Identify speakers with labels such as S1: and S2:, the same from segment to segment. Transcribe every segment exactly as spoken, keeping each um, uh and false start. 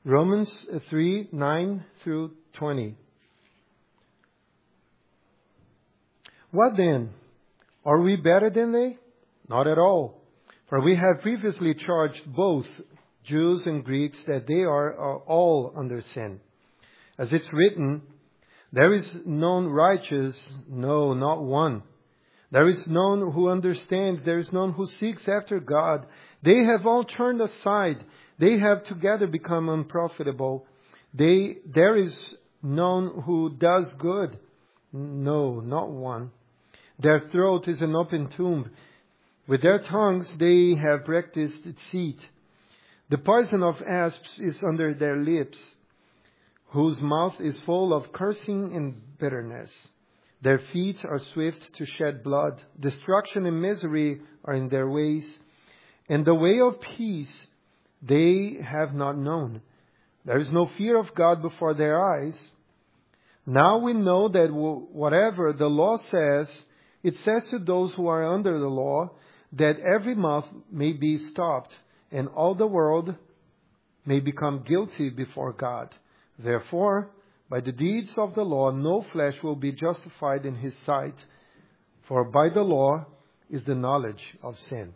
S1: Romans three, nine through twenty. What then? Are we better than they? Not at all. For we have previously charged both Jews and Greeks that they are, are all under sin. As it's written, there is none righteous, no, not one. There is none who understands, there is none who seeks after God. They have all turned aside. They have together become unprofitable. They, there is none who does good. No, not one. Their throat is an open tomb. With their tongues they have practiced deceit. The poison of asps is under their lips, whose mouth is full of cursing and bitterness. Their feet are swift to shed blood. Destruction and misery are in their ways. And the way of peace they have not known. There is no fear of God before their eyes. Now we know that whatever the law says, it says to those who are under the law, that every mouth may be stopped, and all the world may become guilty before God. Therefore, by the deeds of the law, no flesh will be justified in his sight, for by the law is the knowledge of sin.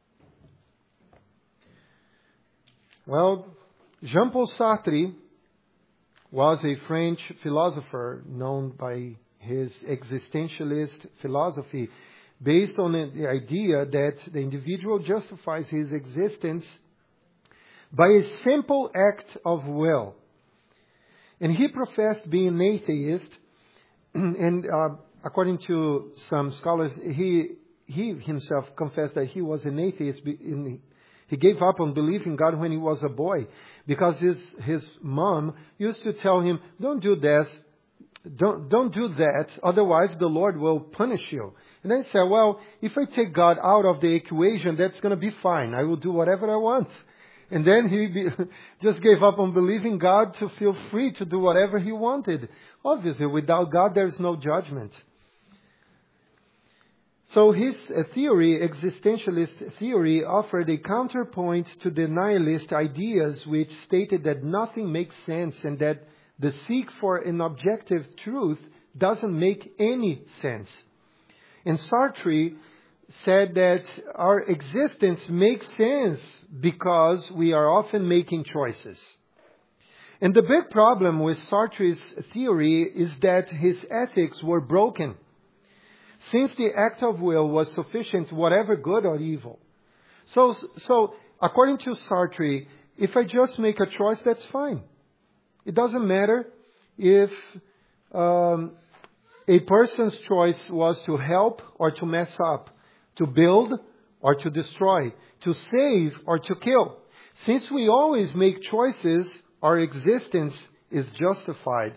S1: Well, Jean-Paul Sartre was a French philosopher known by his existentialist philosophy, based on the idea that the individual justifies his existence by a simple act of will. And he professed being an atheist, and uh, according to some scholars, he he himself confessed that he was an atheist. In, he gave up on believing God when he was a boy, because his his mom used to tell him, "Don't do this, don't don't do that, otherwise the Lord will punish you." And then he said, "Well, if I take God out of the equation, that's going to be fine. I will do whatever I want." And then he be, just gave up on believing God to feel free to do whatever he wanted. Obviously, without God, there is no judgment. So his theory, existentialist theory, offered a counterpoint to the nihilist ideas, which stated that nothing makes sense and that the seek for an objective truth doesn't make any sense. And Sartre said that our existence makes sense because we are often making choices. And the big problem with Sartre's theory is that his ethics were broken, since the act of will was sufficient, whatever good or evil. So, so according to Sartre, if I just make a choice, that's fine. It doesn't matter if um, a person's choice was to help or to mess up, to build or to destroy, to save or to kill. Since we always make choices, our existence is justified.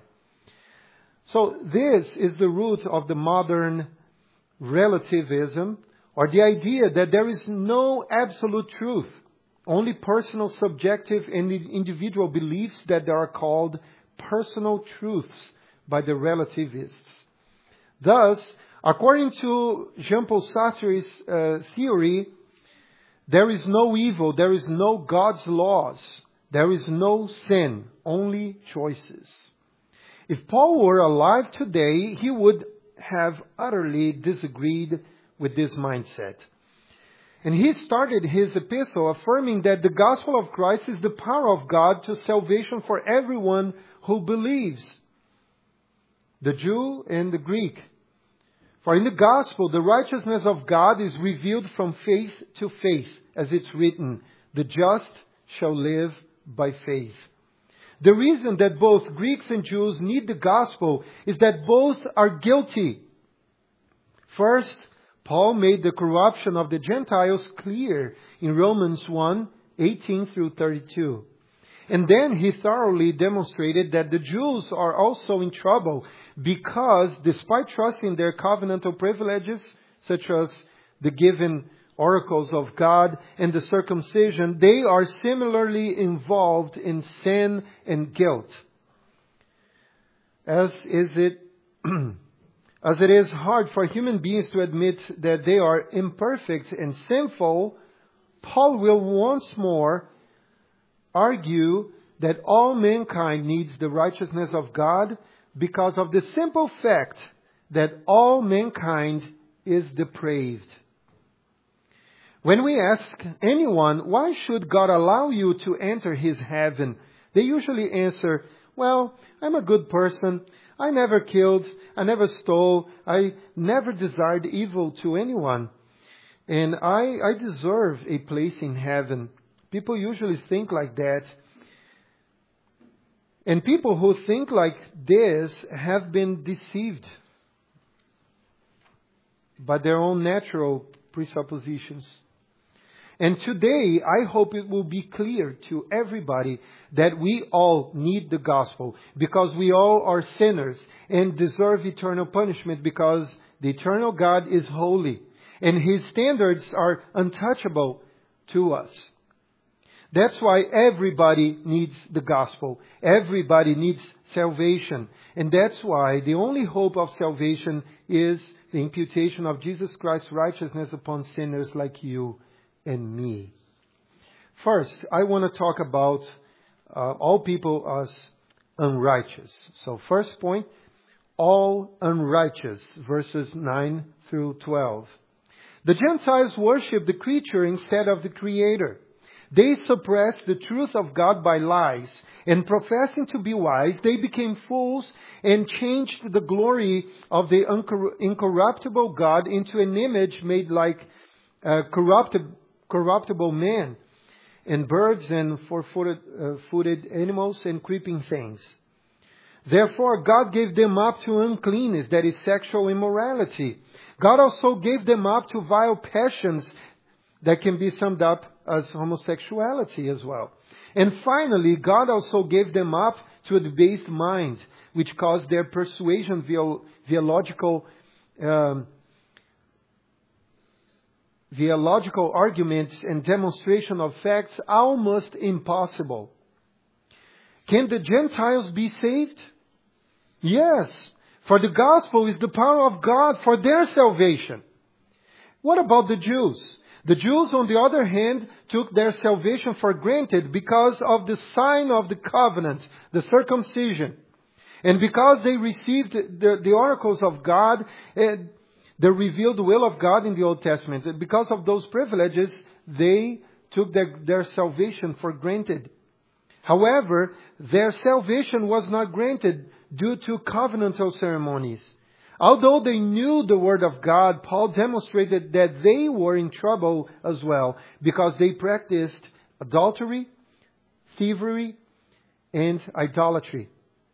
S1: So this is the root of the modern relativism, or the idea that there is no absolute truth, only personal, subjective, and individual beliefs that are called personal truths by the relativists. Thus, according to Jean-Paul Sartre's uh, theory, there is no evil, there is no God's laws, there is no sin, only choices. If Paul were alive today, he would have utterly disagreed with this mindset. And he started his epistle affirming that the gospel of Christ is the power of God to salvation for everyone who believes, the Jew and the Greek. For in the gospel, the righteousness of God is revealed from faith to faith, as it's written, the just shall live by faith. The reason that both Greeks and Jews need the gospel is that both are guilty. First, Paul made the corruption of the Gentiles clear in Romans one, eighteen through thirty-two. And then he thoroughly demonstrated that the Jews are also in trouble because despite trusting their covenantal privileges, such as the given oracles of God and the circumcision, they are similarly involved in sin and guilt. As is it, as it is hard for human beings to admit that they are imperfect and sinful, Paul will once more argue that all mankind needs the righteousness of God because of the simple fact that all mankind is depraved. When we ask anyone, why should God allow you to enter His heaven? They usually answer, well, I'm a good person. I never killed. I never stole. I never desired evil to anyone. And I, I deserve a place in heaven. People usually think like that. And people who think like this have been deceived by their own natural presuppositions. And today, I hope it will be clear to everybody that we all need the gospel because we all are sinners and deserve eternal punishment because the eternal God is holy and His standards are untouchable to us. That's why everybody needs the gospel. Everybody needs salvation. And that's why the only hope of salvation is the imputation of Jesus Christ's righteousness upon sinners like you and me. First, I want to talk about uh, all people as unrighteous. So first point, all unrighteous, verses nine through twelve. The Gentiles worship the creature instead of the Creator. They suppressed the truth of God by lies, and professing to be wise, they became fools and changed the glory of the incorruptible God into an image made like uh, corruptible corruptible man, and birds and four-footed uh, footed animals and creeping things. Therefore, God gave them up to uncleanness, that is sexual immorality. God also gave them up to vile passions that can be summed up as homosexuality as well. And finally, God also gave them up to a debased mind, which caused their persuasion via, via logical um, via logical arguments and demonstration of facts almost impossible. Can the Gentiles be saved? Yes, for the gospel is the power of God for their salvation. What about the Jews? The Jews, on the other hand, took their salvation for granted because of the sign of the covenant, the circumcision. And because they received the, the oracles of God, uh, the revealed will of God in the Old Testament. And because of those privileges, they took their, their salvation for granted. However, their salvation was not granted due to covenantal ceremonies. Although they knew the Word of God, Paul demonstrated that they were in trouble as well because they practiced adultery, thievery, and idolatry.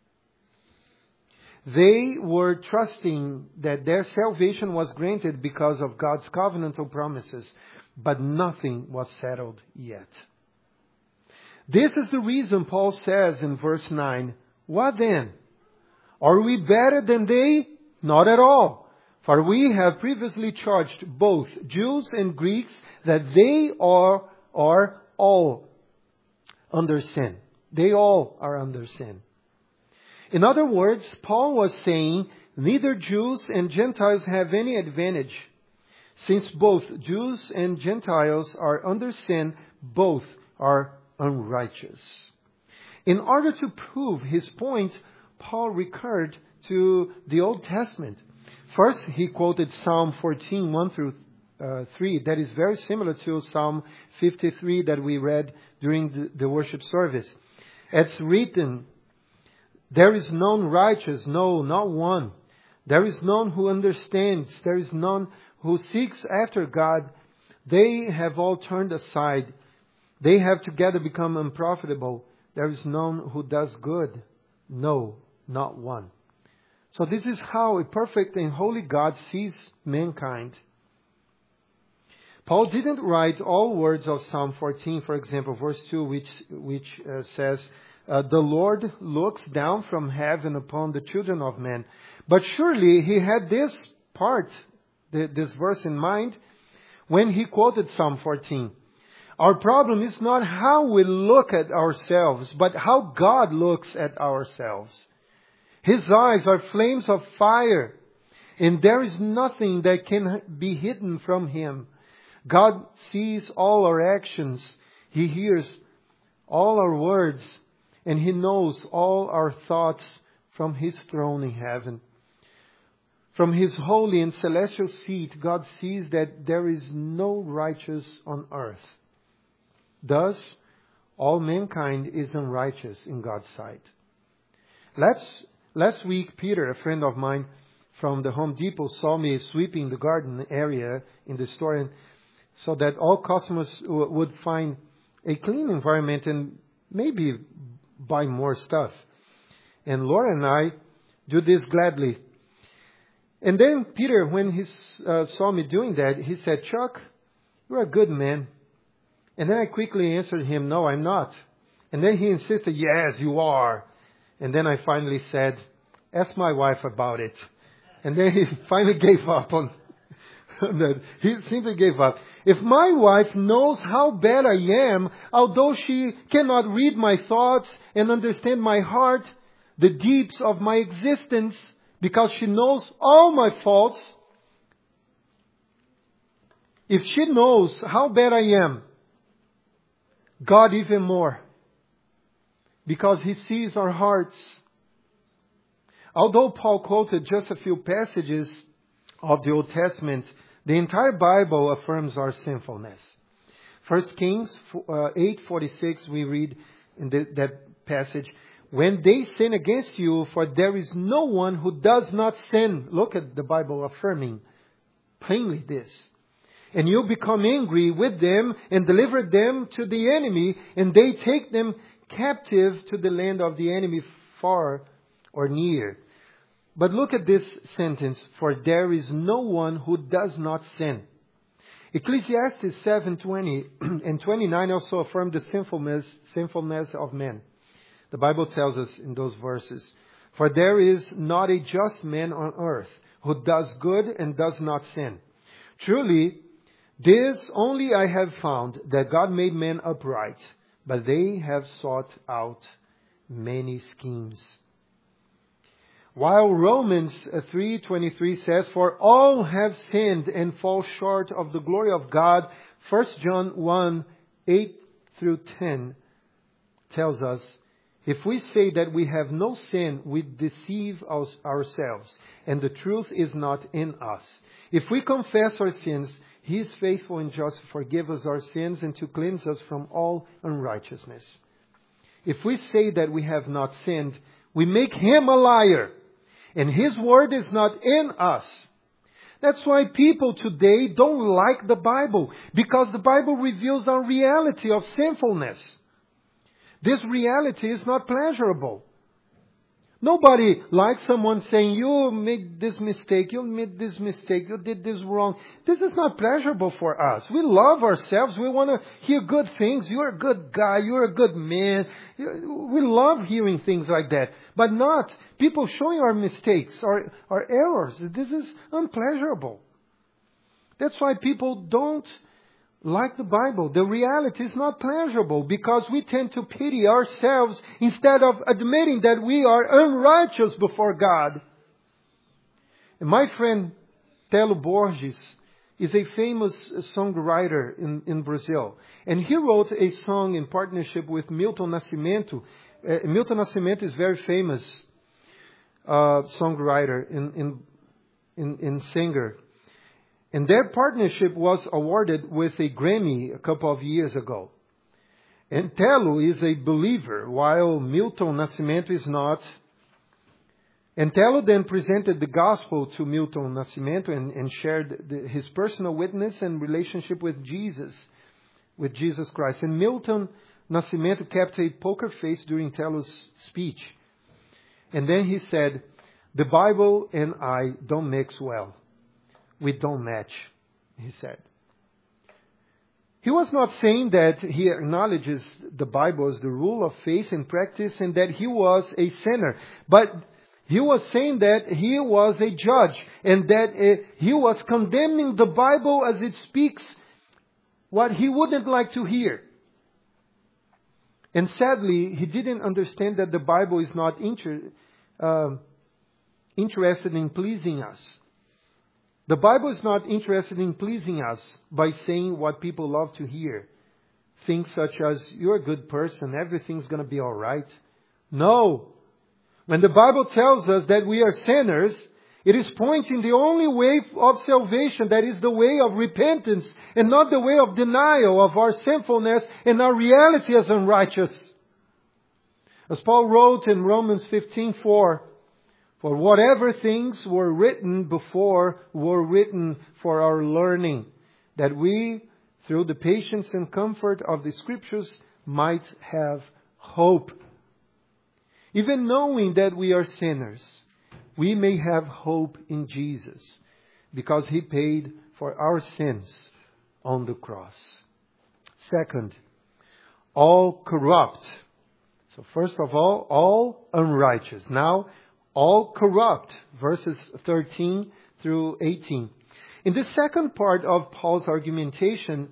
S1: They were trusting that their salvation was granted because of God's covenantal promises, but nothing was settled yet. This is the reason Paul says in verse nine, what then? Are we better than they? Not at all. For we have previously charged both Jews and Greeks that they are, are all under sin. They all are under sin. In other words, Paul was saying neither Jews and Gentiles have any advantage. Since both Jews and Gentiles are under sin, both are unrighteous. In order to prove his point, Paul recurred to the Old Testament. First, he quoted Psalm fourteen, one through three. That is very similar to Psalm fifty-three that we read during the, the worship service. It's written, there is none righteous, no, not one. There is none who understands. There is none who seeks after God. They have all turned aside. They have together become unprofitable. There is none who does good. No, not one. So this is how a perfect and holy God sees mankind. Paul didn't write all words of Psalm fourteen, for example, verse two, which, which uh, says, Uh, the Lord looks down from heaven upon the children of men. But surely he had this part, the, this verse in mind, when he quoted Psalm fourteen. Our problem is not how we look at ourselves, but how God looks at ourselves. His eyes are flames of fire, and there is nothing that can be hidden from Him. God sees all our actions. He hears all our words. and He knows all our thoughts from His throne in heaven. From His holy and celestial seat, God sees that there is no righteous on earth. Thus, all mankind is unrighteous in God's sight. Last, last week, Peter, a friend of mine from the Home Depot, saw me sweeping the garden area in the store, and so that all customers w- would find a clean environment and maybe buy more stuff. And Laura and I do this gladly. And then Peter, when he uh, saw me doing that, he said, "Chuck, you're a good man." And then I quickly answered him, "No, I'm not." And then he insisted, "Yes, you are." And then I finally said, "Ask my wife about it." And then he finally gave up on that. He simply gave up. If my wife knows how bad I am, although she cannot read my thoughts and understand my heart, the deeps of my existence, because she knows all my faults, if she knows how bad I am, God even more, because He sees our hearts. Although Paul quoted just a few passages of the Old Testament, the entire Bible affirms our sinfulness. First Kings eight forty-six, we read in the, that passage, "When they sin against you, for there is no one who does not sin." Look at the Bible affirming plainly this. "And you become angry with them and deliver them to the enemy, and they take them captive to the land of the enemy, far or near." But look at this sentence, "For there is no one who does not sin." Ecclesiastes seven twenty and twenty-nine also affirm the sinfulness, sinfulness of man. The Bible tells us in those verses, "For there is not a just man on earth who does good and does not sin. Truly, this only I have found, that God made men upright, but they have sought out many schemes." While Romans three twenty-three says, "For all have sinned and fall short of the glory of God," First John one eight through ten tells us, "If we say that we have no sin, we deceive ourselves, and the truth is not in us. If we confess our sins, He is faithful and just to forgive us our sins and to cleanse us from all unrighteousness. If we say that we have not sinned, we make Him a liar, and His word is not in us." That's why people today don't like the Bible, because the Bible reveals our reality of sinfulness. This reality is not pleasurable. Nobody likes someone saying, "You made this mistake, you made this mistake, you did this wrong." This is not pleasurable for us. We love ourselves. We want to hear good things. "You're a good guy. You're a good man." We love hearing things like that. But not people showing our mistakes, our, our errors. This is unpleasurable. That's why people don't like the Bible. The reality is not pleasurable, because we tend to pity ourselves instead of admitting that we are unrighteous before God. And my friend Telo Borges is a famous songwriter in, in Brazil. And he wrote a song in partnership with Milton Nascimento. Uh, Milton Nascimento is very famous uh, songwriter and in, in, in, in singer. And their partnership was awarded with a Grammy a couple of years ago. And Telo is a believer, while Milton Nascimento is not. And Telo then presented the gospel to Milton Nascimento and, and shared the, his personal witness and relationship with Jesus, with Jesus Christ. And Milton Nascimento kept a poker face during Telo's speech. And then he said, "The Bible and I don't mix well. We don't match," he said. He was not saying that he acknowledges the Bible as the rule of faith and practice and that he was a sinner. But he was saying that he was a judge and that uh, he was condemning the Bible as it speaks what he wouldn't like to hear. And sadly, he didn't understand that the Bible is not inter- uh, interested in pleasing us. The Bible is not interested in pleasing us by saying what people love to hear. Things such as, "You're a good person, everything's going to be all right. No. When the Bible tells us that we are sinners, it is pointing the only way of salvation, that is the way of repentance, and not the way of denial of our sinfulness and our reality as unrighteous. As Paul wrote in Romans fifteen four, for whatever things were written before were written for our learning, that we, through the patience and comfort of the Scriptures, might have hope. Even knowing that we are sinners, we may have hope in Jesus, because He paid for our sins on the cross. Second, all corrupt. So first of all, all unrighteous. Now, all corrupt, verses thirteen through eighteen. In the second part of Paul's argumentation,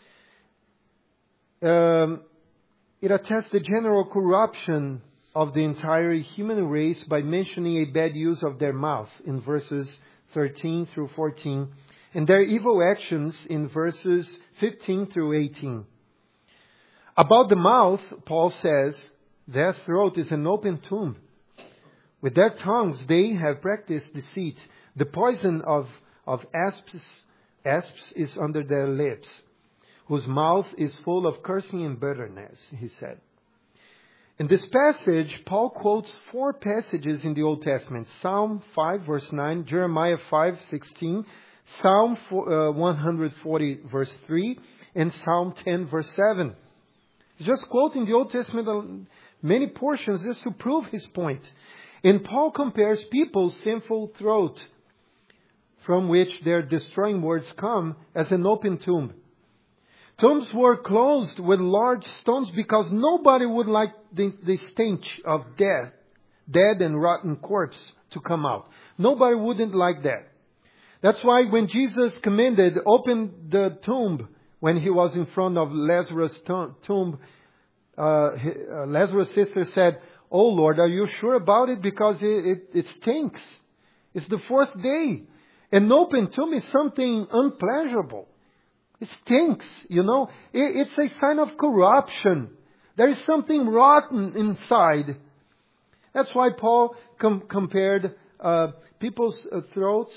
S1: um, it attests the general corruption of the entire human race by mentioning a bad use of their mouth in verses thirteen through fourteen, and their evil actions in verses fifteen through eighteen. About the mouth, Paul says, their throat is an open tomb. With their tongues they have practiced deceit. The poison of, of asps, asps is under their lips, whose mouth is full of cursing and bitterness, he said. In this passage, Paul quotes four passages in the Old Testament. Psalm five verse nine, Jeremiah five sixteen, Psalm one forty verse three, and Psalm ten verse seven. He's just quoting the Old Testament, many portions, just to prove his point. And Paul compares people's sinful throat, from which their destroying words come, as an open tomb. Tombs were closed with large stones because nobody would like the, the stench of death, dead and rotten corpse to come out. Nobody wouldn't like that. That's why when Jesus commanded, open the tomb, when he was in front of Lazarus' tomb, uh, uh, Lazarus' sister said, "Oh Lord, are you sure about it? Because it, it, it stinks. It's the fourth day. An open tomb is something unpleasurable. It stinks, you know. It, it's a sign of corruption. There is something rotten inside." That's why Paul com- compared uh, people's uh, throats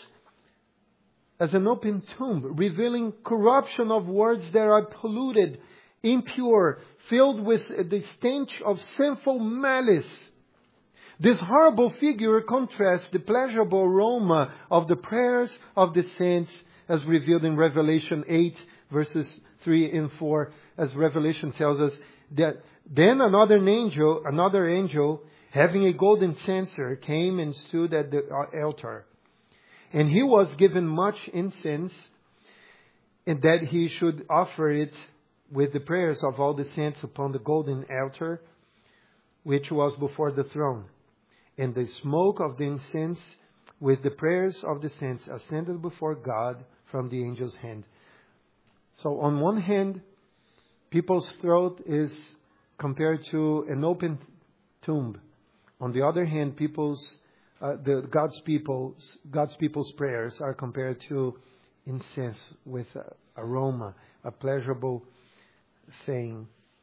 S1: as an open tomb, revealing corruption of words that are polluted, impure, filled with the stench of sinful malice. This horrible figure contrasts the pleasurable aroma of the prayers of the saints, as revealed in Revelation eight, verses three and four, as Revelation tells us that then another angel, another angel, having a golden censer, came and stood at the altar. And he was given much incense, and that he should offer it with the prayers of all the saints upon the golden altar, which was before the throne. And the smoke of the incense with the prayers of the saints ascended before God from the angel's hand. So on one hand, people's throat is compared to an open tomb. On the other hand, people's uh, the God's people's God's people's prayers are compared to incense with uh, aroma, a pleasurable thing.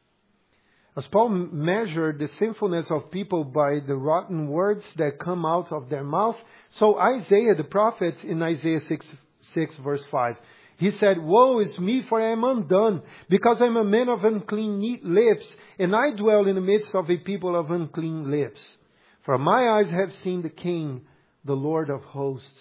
S1: As Paul measured the sinfulness of people by the rotten words that come out of their mouth, so Isaiah the prophet in Isaiah six, six verse five, he said, "Woe is me, for I am undone, because I am a man of unclean lips, and I dwell in the midst of a people of unclean lips. For my eyes have seen the King, the Lord of hosts."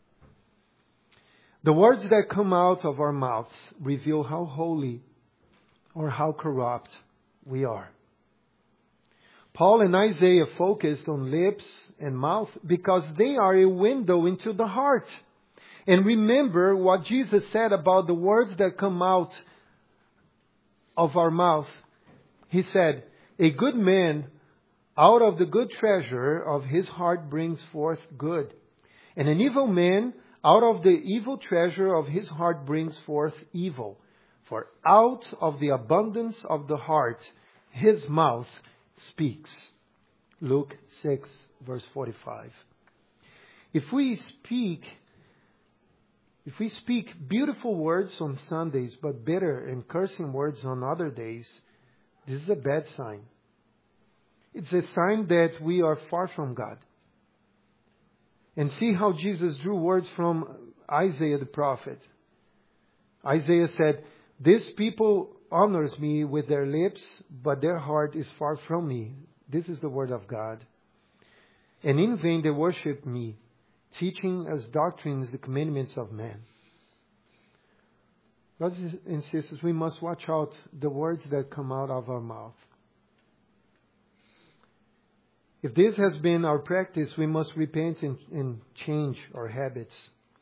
S1: The words that come out of our mouths reveal how holy or how corrupt we are. Paul and Isaiah focused on lips and mouth because they are a window into the heart. And remember what Jesus said about the words that come out of our mouth. He said, "A good man out of the good treasure of his heart brings forth good. And an evil man out of the evil treasure of his heart brings forth evil. For out of the abundance of the heart, his mouth speaks." Luke six, verse forty-five. If we speak, if we speak beautiful words on Sundays, but bitter and cursing words on other days, this is a bad sign. It's a sign that we are far from God. And see how Jesus drew words from Isaiah the prophet. Isaiah said, "This people honors me with their lips, but their heart is far from me." This is the word of God. "And in vain they worship me, teaching as doctrines the commandments of man." Brothers and sisters, we must watch out the words that come out of our mouth. If this has been our practice, we must repent and, and change our habits.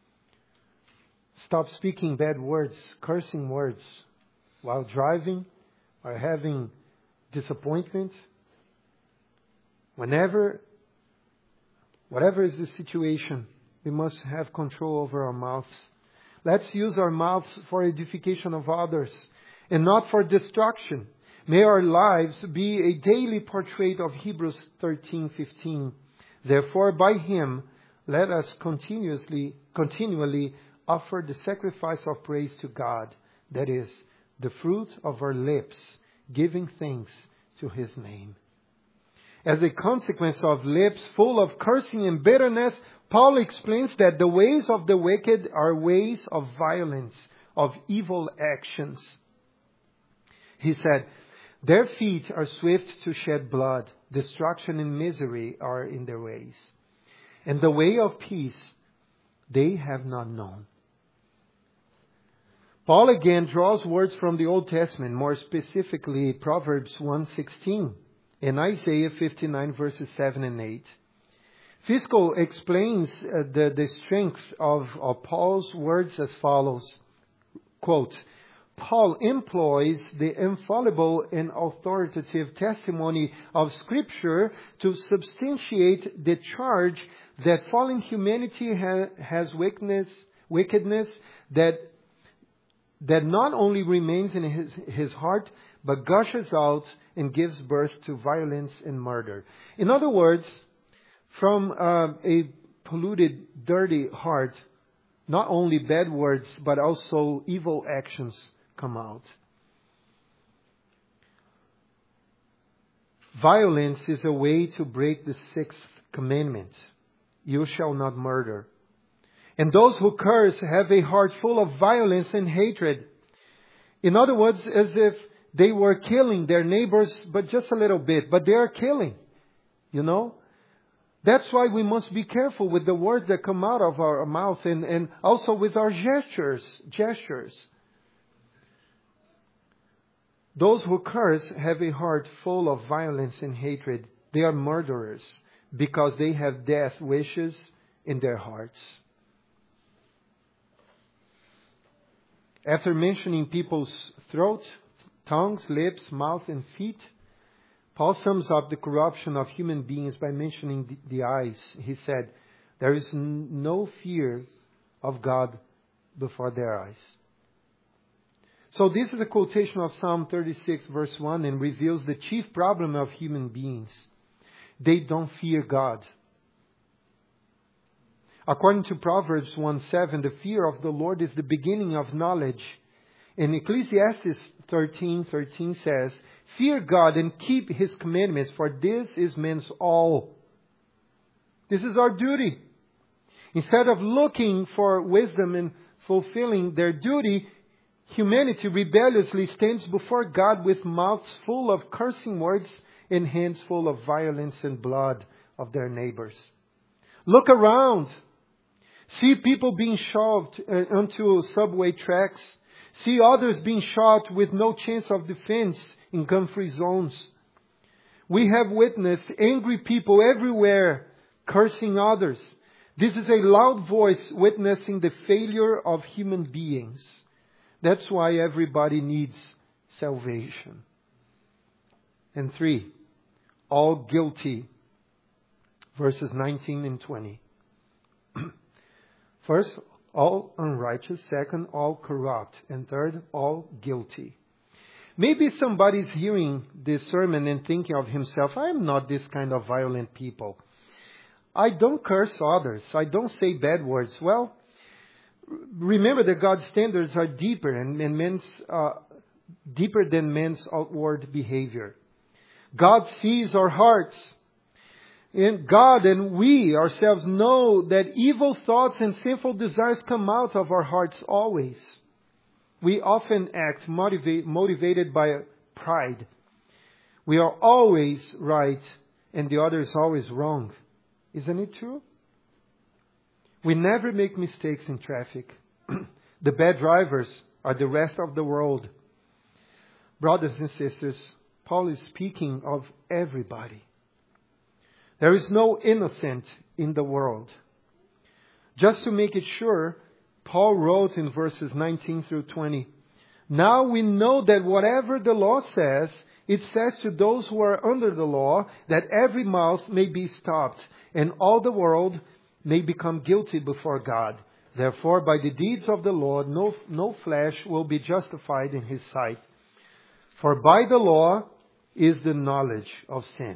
S1: Stop speaking bad words, cursing words while driving or having disappointment. Whenever, whatever is the situation, we must have control over our mouths. Let's use our mouths for edification of others and not for destruction. May our lives be a daily portrait of Hebrews thirteen fifteen. Therefore, by Him, let us continuously, continually offer the sacrifice of praise to God, that is, the fruit of our lips, giving thanks to His name. As a consequence of lips full of cursing and bitterness, Paul explains that the ways of the wicked are ways of violence, of evil actions. He said, "Their feet are swift to shed blood. Destruction and misery are in their ways. And the way of peace they have not known." Paul again draws words from the Old Testament, more specifically Proverbs one sixteen and Isaiah fifty-nine verses seven and eight. Fiscal explains uh, the, the strength of, of Paul's words as follows, quote, "Paul employs the infallible and authoritative testimony of Scripture to substantiate the charge that fallen humanity ha- has weakness, wickedness that that not only remains in his, his heart, but gushes out and gives birth to violence and murder." In other words, from uh, a polluted, dirty heart, not only bad words, but also evil actions come out. Violence is a way to break the sixth commandment. You shall not murder. And those who curse have a heart full of violence and hatred. In other words, as if they were killing their neighbors, but just a little bit. But they are killing, you know. That's why we must be careful with the words that come out of our mouth and, and also with our gestures. Gestures. Those who curse have a heart full of violence and hatred. They are murderers because they have death wishes in their hearts. After mentioning people's throat, tongues, lips, mouth, and feet, Paul sums up the corruption of human beings by mentioning the, the eyes. He said, "There is n- no fear of God before their eyes." So this is a quotation of Psalm thirty-six verse one and reveals the chief problem of human beings. They don't fear God. According to Proverbs one seven, the fear of the Lord is the beginning of knowledge. And Ecclesiastes thirteen thirteen says, "Fear God and keep His commandments, for this is man's all." This is our duty. Instead of looking for wisdom and fulfilling their duty, humanity rebelliously stands before God with mouths full of cursing words and hands full of violence and blood of their neighbors. Look around. See people being shoved onto subway tracks. See others being shot with no chance of defense in gun-free zones. We have witnessed angry people everywhere cursing others. This is a loud voice witnessing the failure of human beings. That's why everybody needs salvation. And three, all guilty. Verses nineteen and twenty. First, all unrighteous. Second, all corrupt. And third, all guilty. Maybe somebody's hearing this sermon and thinking of himself, "I am not this kind of violent people. I don't curse others. I don't say bad words." Well, remember that God's standards are deeper and, and men's uh, deeper than men's outward behavior. God sees our hearts. And God and we ourselves know that evil thoughts and sinful desires come out of our hearts always. We often act motivate, motivated by pride. We are always right and the other is always wrong. Isn't it true? We never make mistakes in traffic. The bad drivers are the rest of the world. Brothers and sisters, Paul is speaking of everybody. There is no innocent in the world. Just to make it sure, Paul wrote in verses nineteen through twenty, "Now we know that whatever the law says, it says to those who are under the law, that every mouth may be stopped, and all the world may become guilty before God. Therefore, by the deeds of the law, no, no flesh will be justified in his sight. For by the law is the knowledge of sin."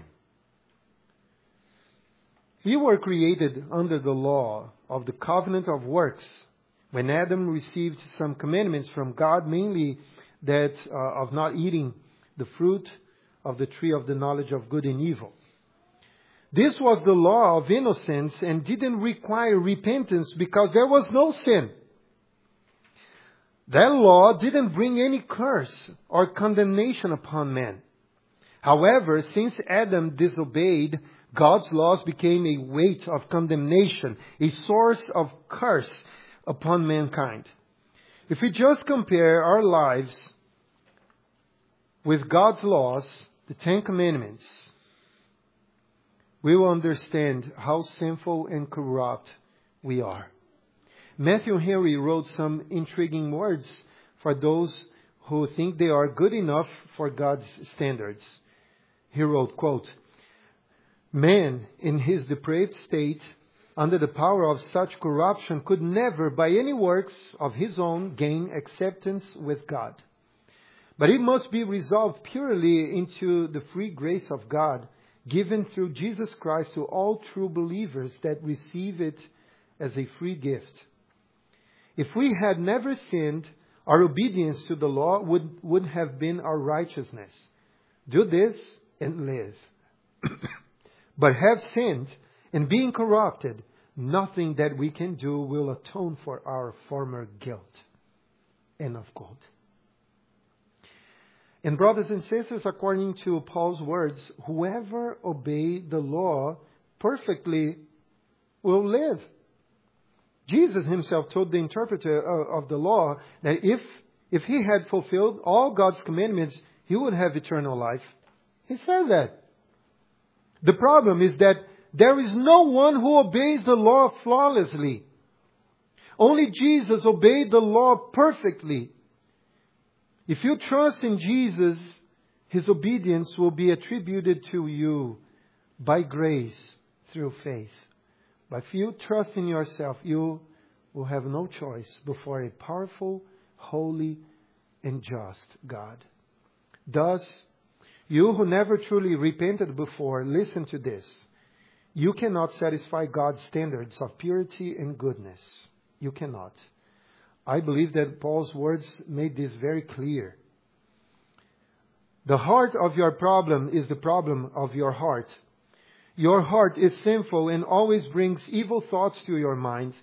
S1: We were created under the law of the covenant of works. When Adam received some commandments from God, mainly that uh, of not eating the fruit of the tree of the knowledge of good and evil. This was the law of innocence and didn't require repentance because there was no sin. That law didn't bring any curse or condemnation upon man. However, since Adam disobeyed, God's laws became a weight of condemnation, a source of curse upon mankind. If we just compare our lives with God's laws, the Ten Commandments, we will understand how sinful and corrupt we are. Matthew Henry wrote some intriguing words for those who think they are good enough for God's standards. He wrote, quote, "Man in his depraved state, under the power of such corruption, could never by any works of his own gain acceptance with God. But it must be resolved purely into the free grace of God, given through Jesus Christ to all true believers that receive it as a free gift. If we had never sinned, our obedience to the law would, would have been our righteousness. Do this and live. But have sinned and being corrupted, nothing that we can do will atone for our former guilt." End of quote. And brothers and sisters, according to Paul's words, whoever obeys the law perfectly will live. Jesus himself told the interpreter of the law that if, if he had fulfilled all God's commandments, he would have eternal life. He said that. The problem is that there is no one who obeys the law flawlessly. Only Jesus obeyed the law perfectly. If you trust in Jesus, His obedience will be attributed to you by grace through faith. But if you trust in yourself, you will have no choice before a powerful, holy, and just God. Thus, you who never truly repented before, listen to this. You cannot satisfy God's standards of purity and goodness. You cannot. I believe that Paul's words made this very clear. The heart of your problem is the problem of your heart. Your heart is sinful and always brings evil thoughts to your mind.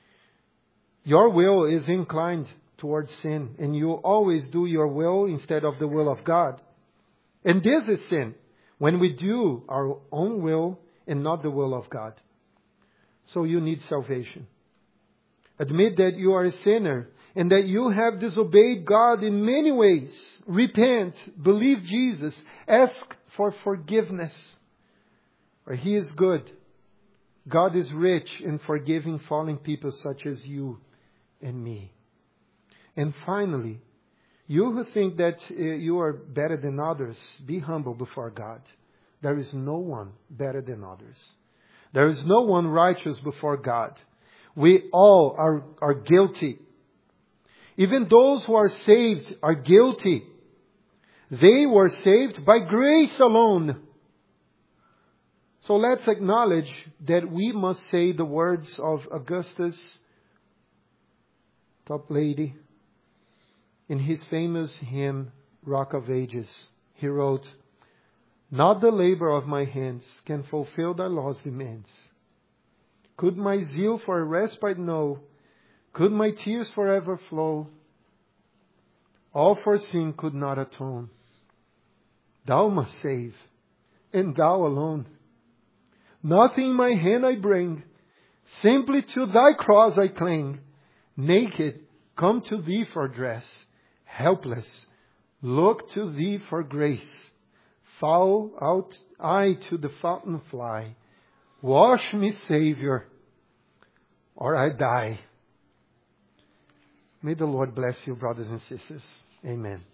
S1: Your will is inclined towards sin, and you always do your will instead of the will of God. And this is sin, when we do our own will and not the will of God. So you need salvation. Admit that you are a sinner and that you have disobeyed God in many ways. Repent, believe Jesus, ask for forgiveness. For He is good. God is rich in forgiving fallen people such as you and me. And finally, you who think that uh, you are better than others, be humble before God. There is no one better than others. There is no one righteous before God. We all are, are guilty. Even those who are saved are guilty. They were saved by grace alone. So let's acknowledge that we must say the words of Augustus Toplady in his famous hymn, Rock of Ages. He wrote, Not the labor of my hands can fulfill thy law's demands. Could my zeal for a respite know? Could my tears forever flow? All for sin could not atone. Thou must save, and thou alone. Nothing in my hand I bring, simply to thy cross I cling. Naked, come to thee for dress. Helpless, look to thee for grace. Fall out I to the fountain fly. Wash me, Savior, or I die. May the Lord bless you, brothers and sisters. Amen.